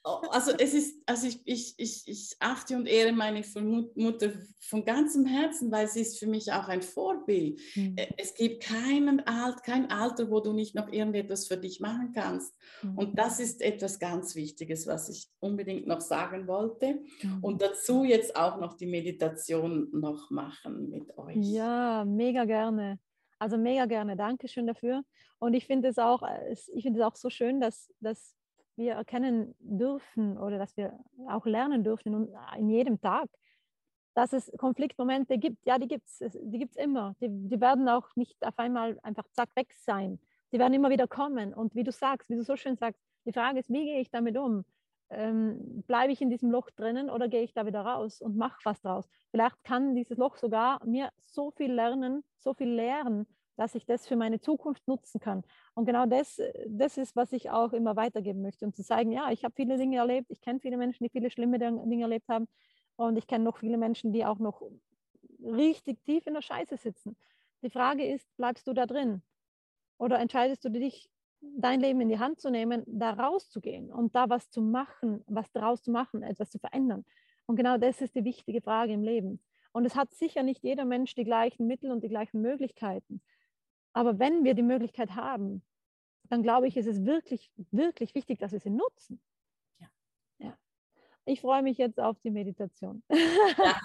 Also es ist, also ich achte und ehre meine Mutter von ganzem Herzen, weil sie ist für mich auch ein Vorbild. Es gibt kein Alter, wo du nicht noch irgendetwas für dich machen kannst. Und das ist etwas ganz Wichtiges, was ich unbedingt noch sagen wollte. Und dazu jetzt auch noch die Meditation noch machen mit euch. Ja, mega gerne. Also mega gerne. Dankeschön dafür. Und ich finde es auch so schön, dass wir erkennen dürfen oder dass wir auch lernen dürfen in jedem Tag, dass es Konfliktmomente gibt. Ja, die gibt's immer. Die werden auch nicht auf einmal einfach zack weg sein. Die werden immer wieder kommen. Und wie du so schön sagst, die Frage ist, wie gehe ich damit um? Bleibe ich in diesem Loch drinnen oder gehe ich da wieder raus und mache was draus? Vielleicht kann dieses Loch sogar mir so viel lernen, so viel lehren, dass ich das für meine Zukunft nutzen kann. Und genau das ist, was ich auch immer weitergeben möchte. Und zu zeigen, ja, ich habe viele Dinge erlebt, ich kenne viele Menschen, die viele schlimme Dinge erlebt haben. Und ich kenne noch viele Menschen, die auch noch richtig tief in der Scheiße sitzen. Die Frage ist, bleibst du da drin? Oder entscheidest du dich, dein Leben in die Hand zu nehmen, da rauszugehen und da was zu machen, was daraus zu machen, etwas zu verändern? Und genau das ist die wichtige Frage im Leben. Und es hat sicher nicht jeder Mensch die gleichen Mittel und die gleichen Möglichkeiten. Aber wenn wir die Möglichkeit haben, dann glaube ich, ist es wirklich, wirklich wichtig, dass wir sie nutzen. Ja. Ich freue mich jetzt auf die Meditation. Ja.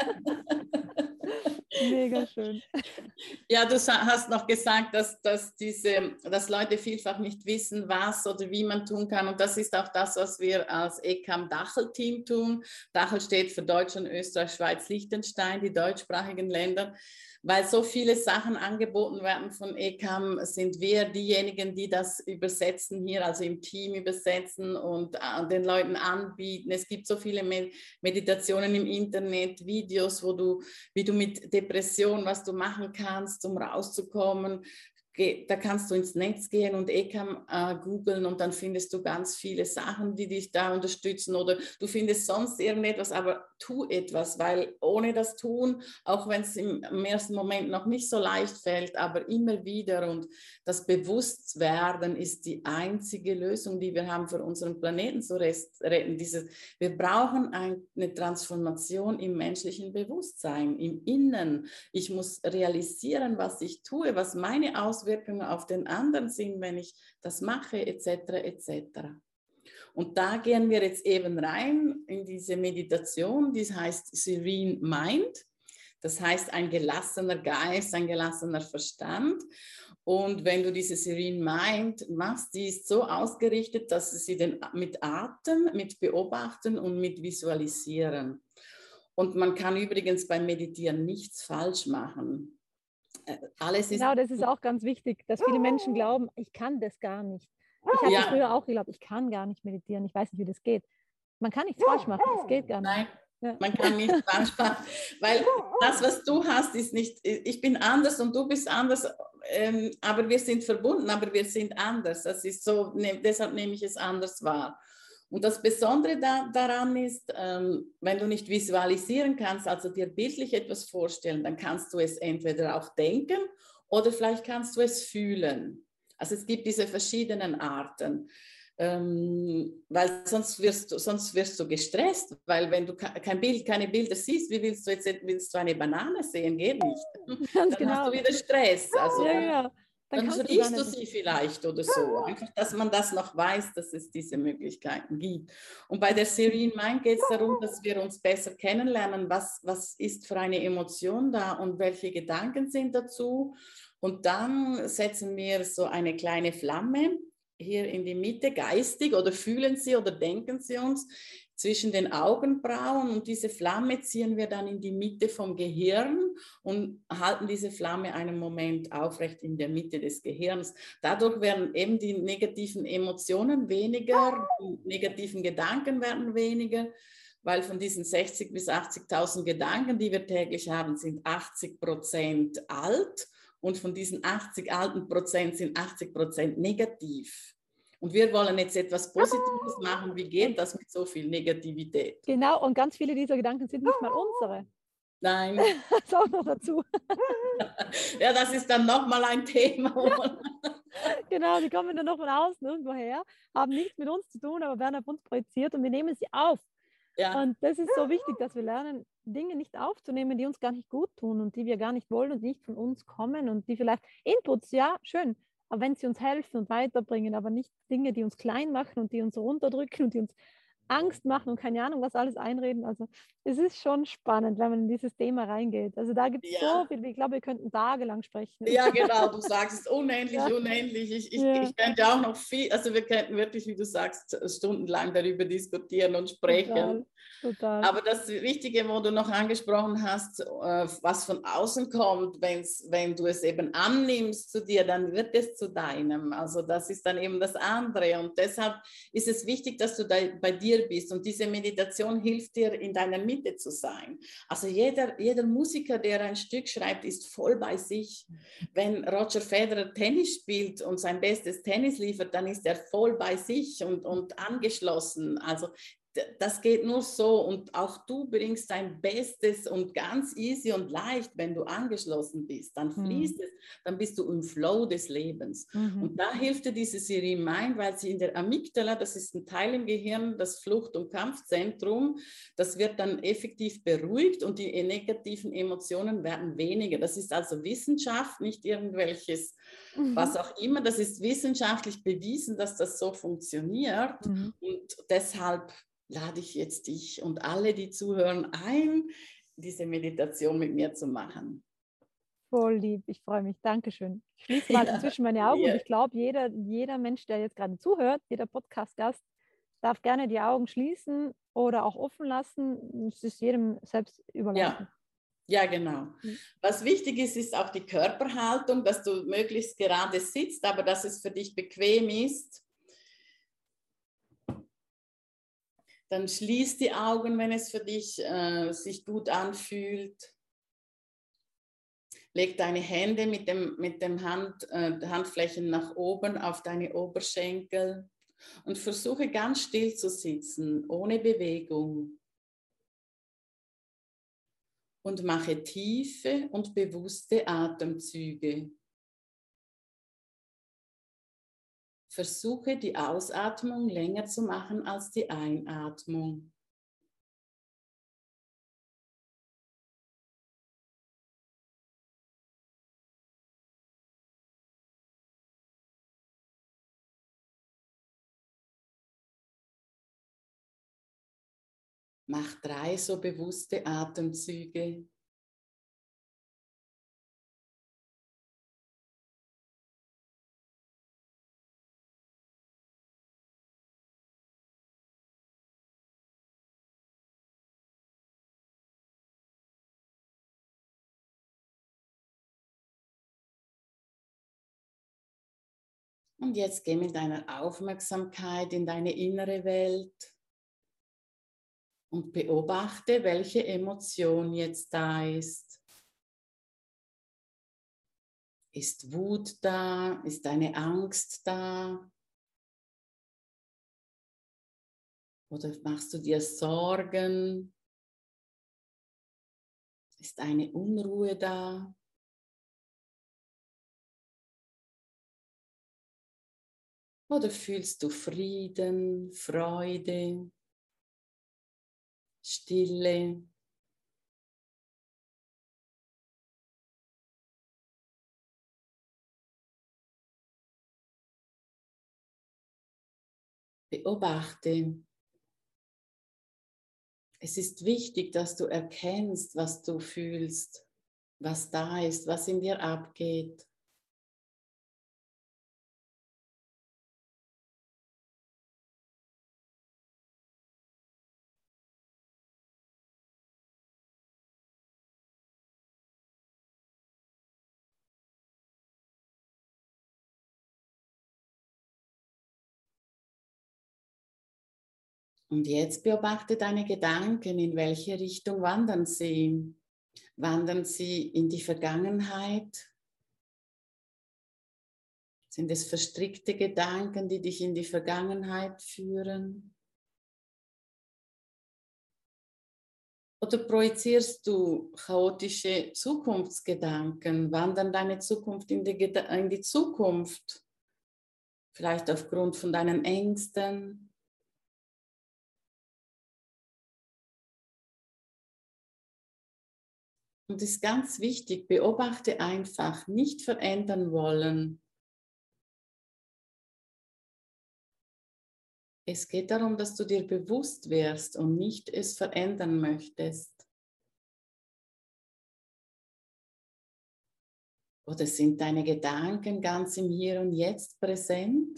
Mega schön. Ja, du hast noch gesagt, dass Leute vielfach nicht wissen, was oder wie man tun kann. Und das ist auch das, was wir als ECAM Dachel-Team tun. Dachel steht für Deutschland, Österreich, Schweiz, Liechtenstein, die deutschsprachigen Länder. Weil so viele Sachen angeboten werden von ECAM, sind wir diejenigen, die das übersetzen hier, also im Team übersetzen und den Leuten anbieten. Es gibt so viele Meditationen im Internet, Videos, wie du mit Depression, was du machen kannst, um rauszukommen. Da kannst du ins Netz gehen und ECAM googeln und dann findest du ganz viele Sachen, die dich da unterstützen oder du findest sonst irgendetwas, aber tu etwas, weil ohne das Tun, auch wenn es im ersten Moment noch nicht so leicht fällt, aber immer wieder und das Bewusstwerden ist die einzige Lösung, die wir haben, für unseren Planeten zu retten. Wir brauchen eine Transformation im menschlichen Bewusstsein, im Innen. Ich muss realisieren, was ich tue, was meine Auswirkungen auf den anderen sind, wenn ich das mache, etc., etc. Und da gehen wir jetzt eben rein in diese Meditation, die heißt Serene Mind. Das heißt ein gelassener Geist, ein gelassener Verstand. Und wenn du diese Serene Mind machst, die ist so ausgerichtet, dass sie mit Atem, mit Beobachten und mit Visualisieren. Und man kann übrigens beim Meditieren nichts falsch machen. Alles ist genau, das ist auch ganz wichtig, dass viele Menschen glauben, ich kann das gar nicht. Ich hatte früher auch geglaubt, ich kann gar nicht meditieren, ich weiß nicht, wie das geht. Man kann nichts falsch machen, das geht gar nicht. Nein. Ja. Man kann nicht falsch machen, weil das, was du hast, ist nicht, ich bin anders und du bist anders, aber wir sind verbunden, aber wir sind anders. Das ist so, deshalb nehme ich es anders wahr. Und das Besondere daran ist, wenn du nicht visualisieren kannst, also dir bildlich etwas vorstellen, dann kannst du es entweder auch denken oder vielleicht kannst du es fühlen. Also es gibt diese verschiedenen Arten. Weil sonst wirst du gestresst, weil wenn du keine Bilder siehst, wie willst du eine Banane sehen? Geht nicht. Ganz dann genau. Hast du wieder Stress. Also ja. Dann riechst du sie vielleicht oder so. Einfach, dass man das noch weiß, dass es diese Möglichkeiten gibt. Und bei der Serene Mind geht es darum, dass wir uns besser kennenlernen, was ist für eine Emotion da und welche Gedanken sind dazu. Und dann setzen wir so eine kleine Flamme hier in die Mitte, geistig, oder fühlen Sie oder denken Sie uns, zwischen den Augenbrauen, und diese Flamme ziehen wir dann in die Mitte vom Gehirn und halten diese Flamme einen Moment aufrecht in der Mitte des Gehirns. Dadurch werden eben die negativen Emotionen weniger, die negativen Gedanken werden weniger, weil von diesen 60.000 bis 80.000 Gedanken, die wir täglich haben, sind 80% alt. Und von diesen 80 alten Prozent sind 80% negativ. Und wir wollen jetzt etwas Positives machen. Wie geht das mit so viel Negativität? Genau, und ganz viele dieser Gedanken sind nicht mal unsere. Nein. Das auch noch dazu. Ja, das ist dann nochmal ein Thema. Genau, die kommen dann noch von außen irgendwo her, haben nichts mit uns zu tun, aber werden auf uns projiziert und wir nehmen sie auf. Ja, Und das ist so wichtig, dass wir lernen, Dinge nicht aufzunehmen, die uns gar nicht gut tun und die wir gar nicht wollen und die nicht von uns kommen und die vielleicht Inputs, ja, schön, aber wenn sie uns helfen und weiterbringen, aber nicht Dinge, die uns klein machen und die uns runterdrücken und die uns Angst machen und keine Ahnung, was alles einreden. Also es ist schon spannend, wenn man in dieses Thema reingeht. Also da gibt es so ja. viel, ich glaube, wir könnten tagelang sprechen. Ja, genau, du sagst es unendlich, Ja. unendlich. Ja. Ich könnte auch noch viel, also wir könnten wirklich, wie du sagst, stundenlang darüber diskutieren und sprechen. Total, total. Aber das Wichtige, wo du noch angesprochen hast, was von außen kommt, wenn du es eben annimmst zu dir, dann wird es zu deinem. Also das ist dann eben das andere. Und deshalb ist es wichtig, dass du da bei dir bist. Und diese Meditation hilft dir, in deiner Mitte zu sein. Also jeder Musiker, der ein Stück schreibt, ist voll bei sich. Wenn Roger Federer Tennis spielt und sein bestes Tennis liefert, dann ist er voll bei sich und angeschlossen. Also das geht nur so und auch du bringst dein Bestes und ganz easy und leicht, wenn du angeschlossen bist, dann fließt es, dann bist du im Flow des Lebens. Und da hilft dir diese Serene Mind, weil sie in der Amygdala, das ist ein Teil im Gehirn, das Flucht- und Kampfzentrum, das wird dann effektiv beruhigt und die negativen Emotionen werden weniger. Das ist also Wissenschaft, nicht irgendwelches, was auch immer, das ist wissenschaftlich bewiesen, dass das so funktioniert und deshalb lade ich jetzt dich und alle, die zuhören, ein, diese Meditation mit mir zu machen. Voll lieb, ich freue mich. Dankeschön. Ich schließe mal inzwischen meine Augen und ich glaube, jeder Mensch, der jetzt gerade zuhört, jeder Podcast-Gast, darf gerne die Augen schließen oder auch offen lassen. Es ist jedem selbst überlassen. Ja, genau. Was wichtig ist, ist auch die Körperhaltung, dass du möglichst gerade sitzt, aber dass es für dich bequem ist. Dann schließ die Augen, wenn es für dich sich gut anfühlt. Leg deine Hände mit dem Handflächen nach oben auf deine Oberschenkel und versuche ganz still zu sitzen, ohne Bewegung. Und mache tiefe und bewusste Atemzüge. Versuche die Ausatmung länger zu machen als die Einatmung. Mach 3 so bewusste Atemzüge. Und jetzt geh mit deiner Aufmerksamkeit in deine innere Welt und beobachte, welche Emotion jetzt da ist. Ist Wut da? Ist eine Angst da? Oder machst du dir Sorgen? Ist eine Unruhe da? Oder fühlst du Frieden, Freude, Stille? Beobachte. Es ist wichtig, dass du erkennst, was du fühlst, was da ist, was in dir abgeht. Und jetzt beobachte deine Gedanken, in welche Richtung wandern sie? Wandern sie in die Vergangenheit? Sind es verstrickte Gedanken, die dich in die Vergangenheit führen? Oder projizierst du chaotische Zukunftsgedanken? Wandern deine Zukunft in die Zukunft? vielleicht aufgrund von deinen Ängsten. Und es ist ganz wichtig, beobachte einfach, nicht verändern wollen. Es geht darum, dass du dir bewusst wirst und nicht es verändern möchtest. Oder sind deine Gedanken ganz im Hier und Jetzt präsent?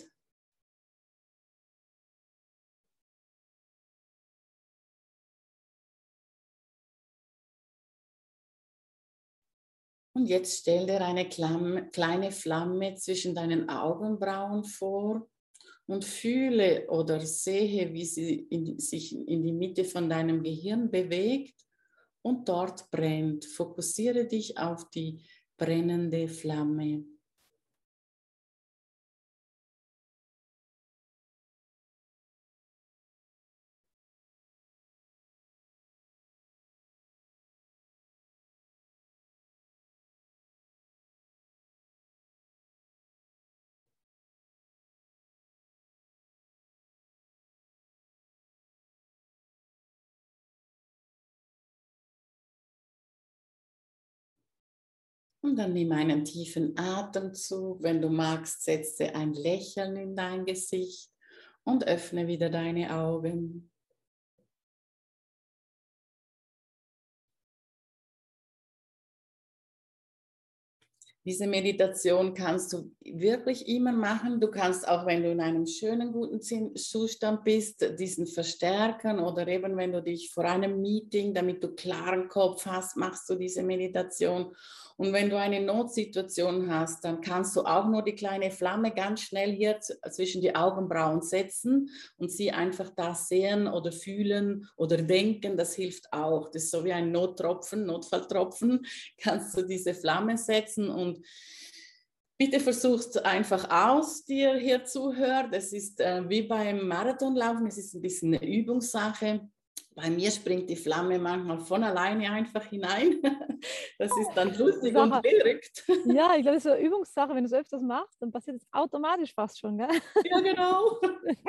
Und jetzt stell dir eine kleine Flamme zwischen deinen Augenbrauen vor und fühle oder sehe, wie sie sich in die Mitte von deinem Gehirn bewegt und dort brennt. Fokussiere dich auf die brennende Flamme. Und dann nimm einen tiefen Atemzug. Wenn du magst, setze ein Lächeln in dein Gesicht und öffne wieder deine Augen. Diese Meditation kannst du wirklich immer machen. Du kannst auch, wenn du in einem schönen, guten Zustand bist, diesen verstärken oder eben, wenn du dich vor einem Meeting, damit du klaren Kopf hast, machst du diese Meditation. Und wenn du eine Notsituation hast, dann kannst du auch nur die kleine Flamme ganz schnell hier zwischen die Augenbrauen setzen und sie einfach da sehen oder fühlen oder denken. Das hilft auch. Das ist so wie ein Notfalltropfen. Kannst du diese Flamme setzen und bitte versuch's einfach aus, dir hier zuhört. Es ist wie beim Marathonlaufen, es ist ein bisschen eine Übungssache. Bei mir springt die Flamme manchmal von alleine einfach hinein. Das ist dann lustig und verrückt. Ja, ich glaube, das ist eine Übungssache. Wenn du es öfters machst, dann passiert es automatisch fast schon. Gell? Ja, genau.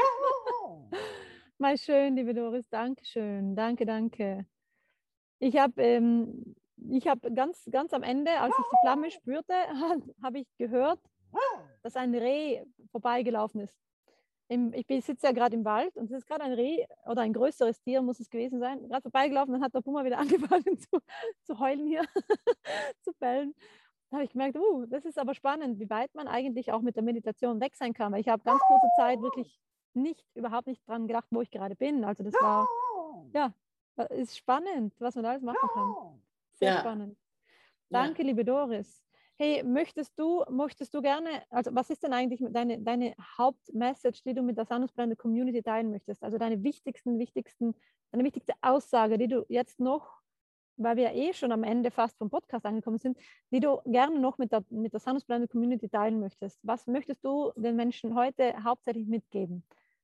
Mal schön, liebe Doris. Dankeschön. Danke, danke. Ich habe ganz am Ende, als ich die Flamme spürte, habe ich gehört, dass ein Reh vorbeigelaufen ist. Ich sitze ja gerade im Wald und es ist gerade ein Reh oder ein größeres Tier, muss es gewesen sein, gerade vorbeigelaufen, dann hat der Puma wieder angefangen zu heulen hier, zu bellen. Da habe ich gemerkt, das ist aber spannend, wie weit man eigentlich auch mit der Meditation weg sein kann, weil ich habe ganz kurze Zeit wirklich überhaupt nicht dran gedacht, wo ich gerade bin. Also das war, ja, ist spannend, was man alles machen kann. Sehr spannend. Danke, liebe Doris. Hey, möchtest du gerne, also was ist denn eigentlich deine Hauptmessage, die du mit der Sanus Blended Community teilen möchtest? Also deine wichtigste Aussage, die du jetzt noch, weil wir ja schon am Ende fast vom Podcast angekommen sind, die du gerne noch mit der Sanus Blended Community teilen möchtest. Was möchtest du den Menschen heute hauptsächlich mitgeben?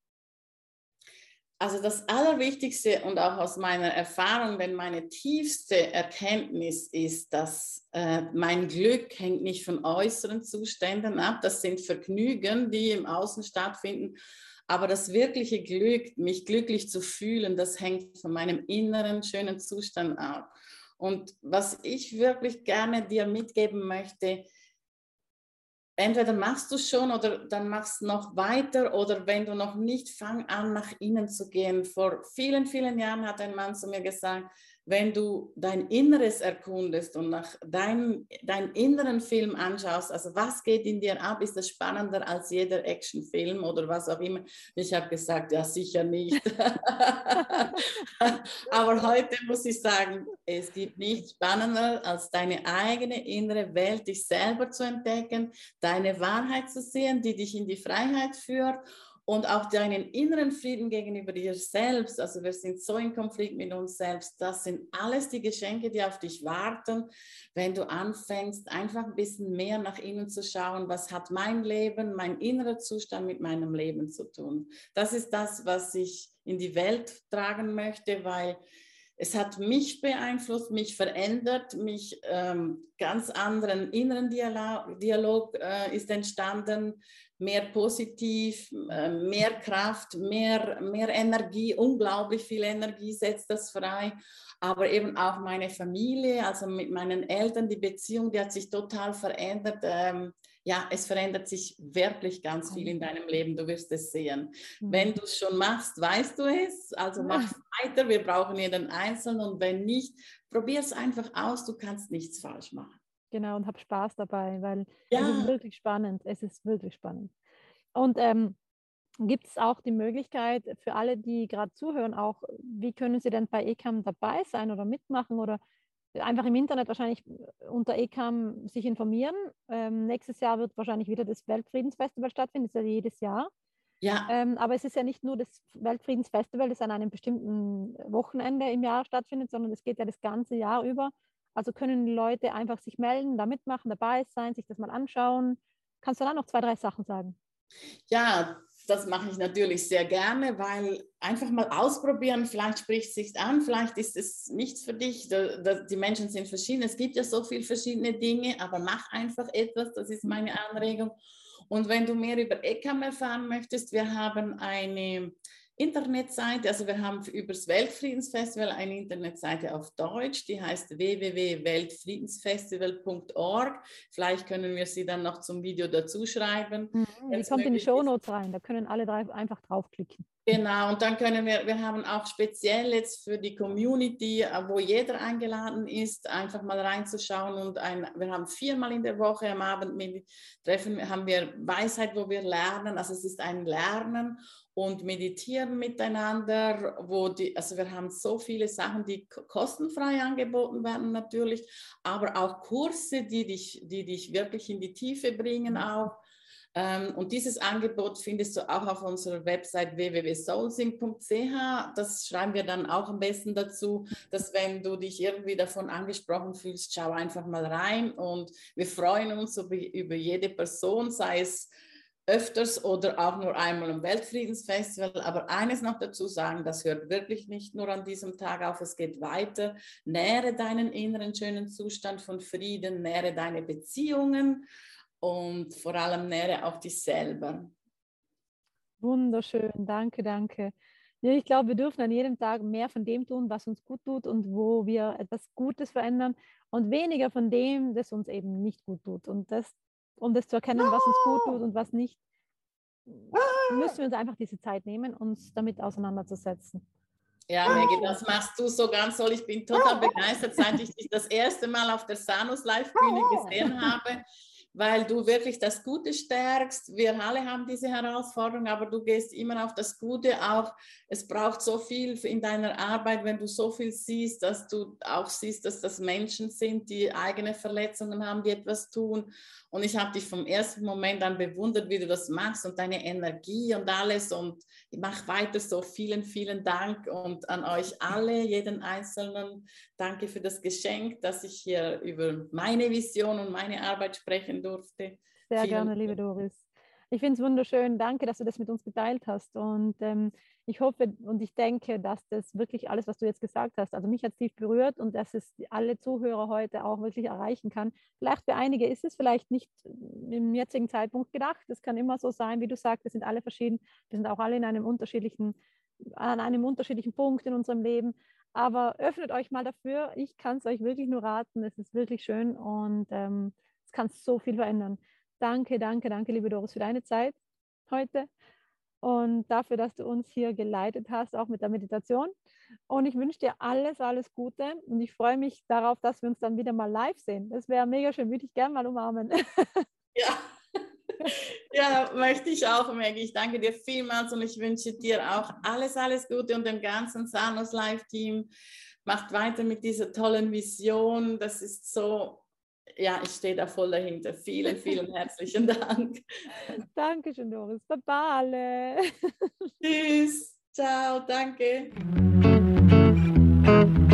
Also das Allerwichtigste und auch aus meiner Erfahrung, denn meine tiefste Erkenntnis ist, dass mein Glück hängt nicht von äußeren Zuständen ab. Das sind Vergnügen, die im Außen stattfinden. Aber das wirkliche Glück, mich glücklich zu fühlen, das hängt von meinem inneren, schönen Zustand ab. Und was ich wirklich gerne dir mitgeben möchte, entweder machst du es schon oder dann machst du noch weiter oder wenn du noch nicht, fang an, nach innen zu gehen. Vor vielen, vielen Jahren hat ein Mann zu mir gesagt, wenn du dein Inneres erkundest und nach deinen inneren Film anschaust, also was geht in dir ab, ist das spannender als jeder Actionfilm oder was auch immer. Ich habe gesagt, ja sicher nicht. Aber heute muss ich sagen, es gibt nichts spannender als deine eigene innere Welt, dich selber zu entdecken, deine Wahrheit zu sehen, die dich in die Freiheit führt und auch deinen inneren Frieden gegenüber dir selbst. Also wir sind so in Konflikt mit uns selbst. Das sind alles die Geschenke, die auf dich warten, wenn du anfängst, einfach ein bisschen mehr nach innen zu schauen, was hat mein Leben, mein innerer Zustand mit meinem Leben zu tun. Das ist das, was ich in die Welt tragen möchte, weil es hat mich beeinflusst, mich verändert, ganz anderen inneren Dialog ist entstanden, mehr positiv, mehr Kraft, mehr Energie, unglaublich viel Energie setzt das frei. Aber eben auch meine Familie, also mit meinen Eltern, die Beziehung, die hat sich total verändert. Ja, es verändert sich wirklich ganz viel in deinem Leben, du wirst es sehen. Wenn du es schon machst, weißt du es, also mach weiter, wir brauchen jeden Einzelnen und wenn nicht, probier es einfach aus, du kannst nichts falsch machen. Genau, und hab Spaß dabei, weil es ist wirklich spannend, es ist wirklich spannend. Und gibt es auch die Möglichkeit für alle, die gerade zuhören, auch, wie können sie denn bei ECAM dabei sein oder mitmachen oder einfach im Internet wahrscheinlich unter ECAM sich informieren. Nächstes Jahr wird wahrscheinlich wieder das Weltfriedensfestival stattfinden, das ist ja jedes Jahr. Ja. Aber es ist ja nicht nur das Weltfriedensfestival, das an einem bestimmten Wochenende im Jahr stattfindet, sondern es geht ja das ganze Jahr über. Also können die Leute einfach sich melden, da mitmachen, dabei sein, sich das mal anschauen. Kannst du da noch 2, 3 Sachen sagen? Ja, das mache ich natürlich sehr gerne, weil einfach mal ausprobieren, vielleicht spricht es sich an, vielleicht ist es nichts für dich. Die Menschen sind verschieden, es gibt ja so viele verschiedene Dinge, aber mach einfach etwas, das ist meine Anregung. Und wenn du mehr über ECAM erfahren möchtest, wir haben eine Internetseite, also wir haben über das Weltfriedensfestival eine Internetseite auf Deutsch, die heißt www.weltfriedensfestival.org. Vielleicht können wir sie dann noch zum Video dazu schreiben. Die kommt in die Shownotes rein, da können alle einfach draufklicken. Genau, und dann können wir haben auch speziell jetzt für die Community, wo jeder eingeladen ist, einfach mal reinzuschauen und wir haben 4-mal in der Woche am Abend treffen, haben wir Weisheit, wo wir lernen, also es ist ein Lernen und meditieren miteinander, also wir haben so viele Sachen, die kostenfrei angeboten werden natürlich, aber auch Kurse, die dich wirklich in die Tiefe bringen auch. Und dieses Angebot findest du auch auf unserer Website www.soulsing.ch. Das schreiben wir dann auch am besten dazu, dass wenn du dich irgendwie davon angesprochen fühlst, schau einfach mal rein und wir freuen uns über jede Person, sei es öfters oder auch nur einmal am Weltfriedensfestival. Aber eines noch dazu sagen, das hört wirklich nicht nur an diesem Tag auf, es geht weiter. Nähre deinen inneren schönen Zustand von Frieden, nähre deine Beziehungen und vor allem nähre auch dich selber. Wunderschön, danke, danke. Ja, ich glaube, wir dürfen an jedem Tag mehr von dem tun, was uns gut tut und wo wir etwas Gutes verändern und weniger von dem, das uns eben nicht gut tut. Und um das zu erkennen, was uns gut tut und was nicht, müssen wir uns einfach diese Zeit nehmen, uns damit auseinanderzusetzen. Ja, Maggie, das machst du so ganz toll. Ich bin total begeistert, seit ich dich das erste Mal auf der Sanus Live-Bühne gesehen habe, weil du wirklich das Gute stärkst. Wir alle haben diese Herausforderung, aber du gehst immer auf das Gute auch. Es braucht so viel in deiner Arbeit, wenn du so viel siehst, dass du auch siehst, dass das Menschen sind, die eigene Verletzungen haben, die etwas tun. Und ich habe dich vom ersten Moment an bewundert, wie du das machst und deine Energie und alles. Und ich mache weiter so. Vielen, vielen Dank und an euch alle, jeden Einzelnen. Danke für das Geschenk, dass ich hier über meine Vision und meine Arbeit sprechen durfte. Sehr gerne, liebe Doris. Ich finde es wunderschön. Danke, dass du das mit uns geteilt hast. Und ich hoffe und ich denke, dass das wirklich alles, was du jetzt gesagt hast, also mich hat es tief berührt und dass es alle Zuhörer heute auch wirklich erreichen kann. Vielleicht für einige ist es vielleicht nicht im jetzigen Zeitpunkt gedacht. Es kann immer so sein, wie du sagst, wir sind alle verschieden. Wir sind auch alle an einem unterschiedlichen Punkt in unserem Leben. Aber öffnet euch mal dafür. Ich kann es euch wirklich nur raten. Es ist wirklich schön und es kann so viel verändern. Danke, danke, danke, liebe Doris, für deine Zeit heute und dafür, dass du uns hier geleitet hast, auch mit der Meditation. Und ich wünsche dir alles, alles Gute und ich freue mich darauf, dass wir uns dann wieder mal live sehen. Das wäre mega schön, würde ich gerne mal umarmen. Ja. Ja, möchte ich auch, Maggie. Ich danke dir vielmals und ich wünsche dir auch alles, alles Gute und dem ganzen Sanus Live-Team. Macht weiter mit dieser tollen Vision. Das ist so... Ja, ich stehe da voll dahinter. Vielen, vielen herzlichen Dank. Dankeschön, Doris. Baba alle. Tschüss. Ciao. Danke.